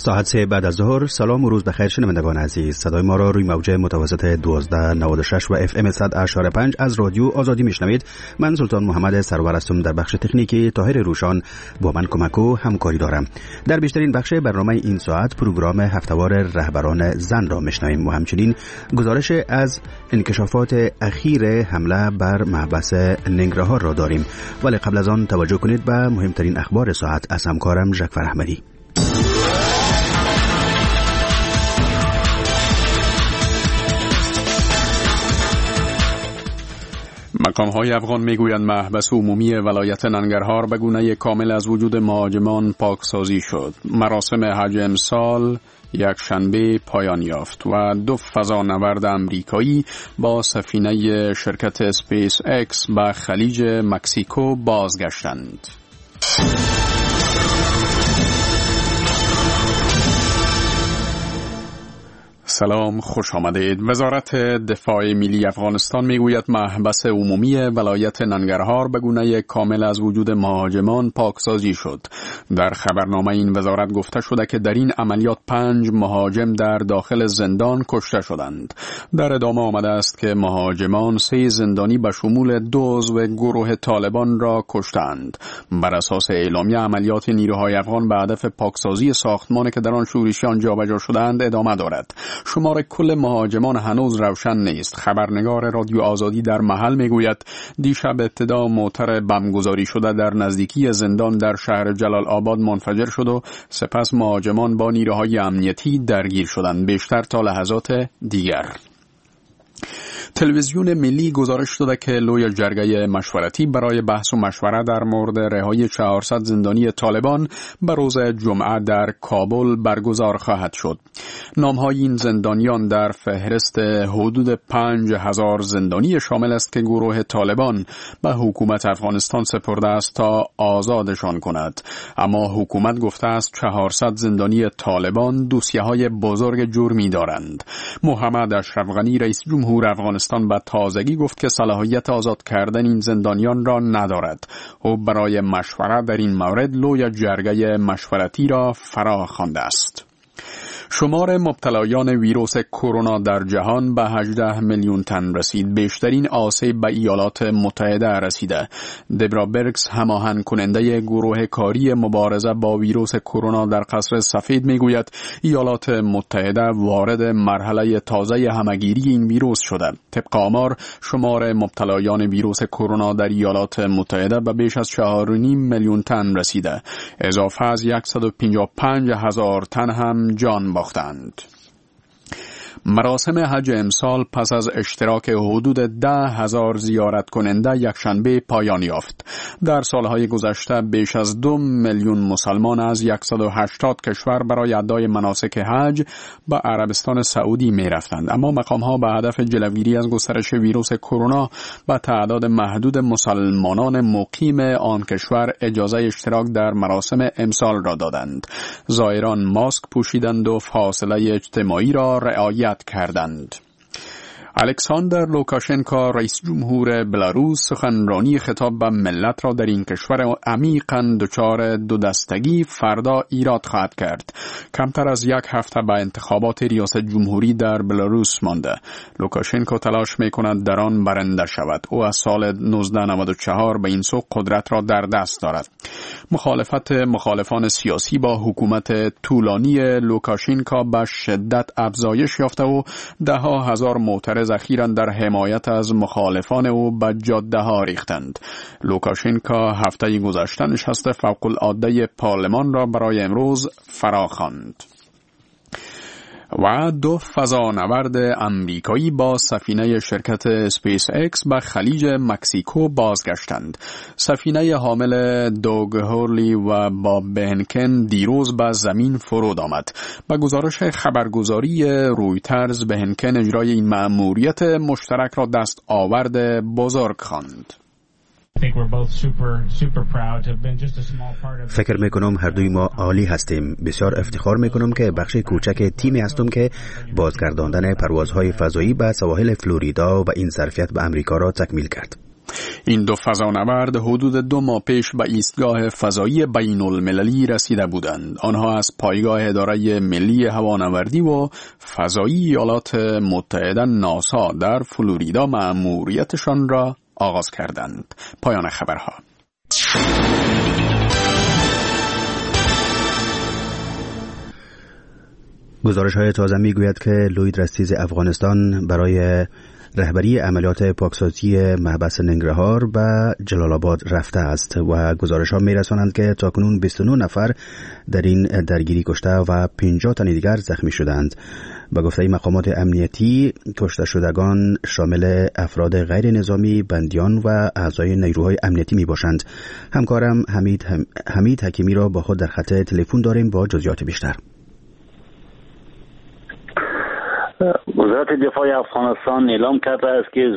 ساعت 3 بعد از ظهر. سلام و روز بخیر شنوندگان عزیز. صدای ما را روی موج متوسط 1296 و FM 100.5 از رادیو آزادی میشنوید. من سلطان محمد سرور هستم. در بخش تکنیکی طاهر روشان با من کمک و همکاری دارم. در بیشترین بخش برنامه این ساعت پروگرام هفته‌وار رهبران زن را میشنویم و همچنین گزارش از انکشافات اخیر حمله بر محبس ننگرهار را داریم. ولی قبل از آن توجه کنید به مهمترین اخبار ساعت از همکارم ژکفر احمدی. مقام‌های افغان میگویند محبس عمومی ولایت ننگرهار به گونه کامل از وجود مهاجمان پاکسازی شد. مراسم حج امسال یک شنبه پایان یافت و 2 فضانورد امریکایی با سفینه شرکت اسپیس اکس به خلیج مکزیکو بازگشتند. سلام، خوش آمدید. وزارت دفاع ملی افغانستان میگوید محبس عمومی ولایت ننگرهار به گونه کامل از وجود مهاجمان پاکسازی شد. در خبرنامه این وزارت گفته شده که در این عملیات 5 مهاجم در داخل زندان کشته شدند. در ادامه آمده است که مهاجمان 3 زندانی به شمول 2 عضو گروه طالبان را کشتند. بر اساس اعلامیه عملیات نیروهای افغان به هدف پاکسازی ساختمانی که در آن شورشیان جابجا شدند ادامه دارد. شمار کل مهاجمان هنوز روشن نیست. خبرنگار رادیو آزادی در محل میگوید دیشب ابتدا موتر بمبگذاری شده در نزدیکی زندان در شهر جلال آباد منفجر شد و سپس مهاجمان با نیروهای امنیتی درگیر شدند. بیشتر تا لحظات دیگر. تلویزیون ملی گزارش داده که لوی جرگه مشورتی برای بحث و مشوره در مورد رهایی 400 زندانی طالبان به روز جمعه در کابل برگزار خواهد شد. نام‌های این زندانیان در فهرست حدود 5000 زندانی شامل است که گروه طالبان به حکومت افغانستان سپرده است تا آزادشان کند. اما حکومت گفته است 400 زندانی طالبان دوسیه‌های بزرگ جرمی دارند. محمد اشرف غنی رئیس جمهور افغانستان به تازگی گفت که صلاحیت آزاد کردن این زندانیان را ندارد. او برای مشوره در این مورد لوی جرگه مشورتی را فرا خوانده است. شمار مبتلایان ویروس کرونا در جهان به 18 میلیون تن رسید. بیشترین آسیب به ایالات متحده رسیده. دبرا برکس، هماهنگ کننده گروه کاری مبارزه با ویروس کرونا در قصر سفید میگوید ایالات متحده وارد مرحله تازه همگیری این ویروس شده. طبق آمار شمار مبتلایان ویروس کرونا در ایالات متحده به بیش از 4.5 میلیون تن رسیده. اضافه از 155,000 تن هم جان باختند. مراسم حج امسال پس از اشتراک حدود 10,000 زیارت کننده یک شنبه پایان یافت. در سالهای گذشته بیش از 2 میلیون مسلمان از 180 کشور برای ادای مناسک حج به عربستان سعودی می رفتند. اما مقام‌ها به هدف جلوگیری از گسترش ویروس کرونا به تعداد محدود مسلمانان مقیم آن کشور اجازه اشتراک در مراسم امسال را دادند. زائران ماسک پوشیدند و فاصله اجتماعی را رعایت کردند. الکساندر لوکاشنکو رئیس جمهور بلاروس سخنرانی خطاب به ملت را در این کشور عمیقاً دچار دو دستگی فردا ایراد خواهد کرد. کمتر از 1 هفته به انتخابات ریاست جمهوری در بلاروس مانده. لوکاشنکو تلاش می‌کند در آن برنده شود. او از سال 1994 به این سو قدرت را در دست دارد. مخالفت مخالفان سیاسی با حکومت طولانی لوکاشنکو به شدت افزایش یافته و 10,000 معترض اخیراً در حمایت از مخالفان او به جاده ها ریختند. لوکاشنکو هفته گذشته نشست فوق العاده پارلمان را برای امروز فرا خواند. و 2 فضانورد امریکایی با سفینه شرکت اسپیس اکس به خلیج مکزیکو بازگشتند. سفینه حامل دوگ هورلی و باب بهنکن دیروز به زمین فرود آمد. به گزارش خبرگزاری رویترز بهنکن اجرای این مأموریت مشترک را دست آورد بزرگ خواند. فکر میکنم هر دوی ما عالی هستیم. بسیار افتخار میکنم که بخش کوچک تیمی هستم که بازگرداندن پروازهای فضایی به سواحل فلوریدا و این ظرفیت به امریکا را تکمیل کرد. این دو فضانورد حدود 2 ماه پیش به ایستگاه فضایی بین المللی رسیده بودند. آنها از پایگاه اداره ملی هوانوردی و فضایی ایالات متحده ناسا در فلوریدا مأموریتشان را آغاز کردند. پایان خبرها. گزارش‌های تازه می‌گوید که لوید رستیز افغانستان برای رهبری عملیات پاکسازی محبس ننگرهار به جلال آباد رفته است و گزارش‌ها می‌رسانند که تاکنون 29 نفر در این درگیری کشته و 50 تن دیگر زخمی شدند. به گفته مقامات امنیتی کشته شدگان شامل افراد غیر نظامی، بندیان و اعضای نیروهای امنیتی میباشند. همکارم حمید حکیمی را با خود در خط تلفن داریم با جزئیات بیشتر. وزارت دفاع افغانستان اعلام کرده است که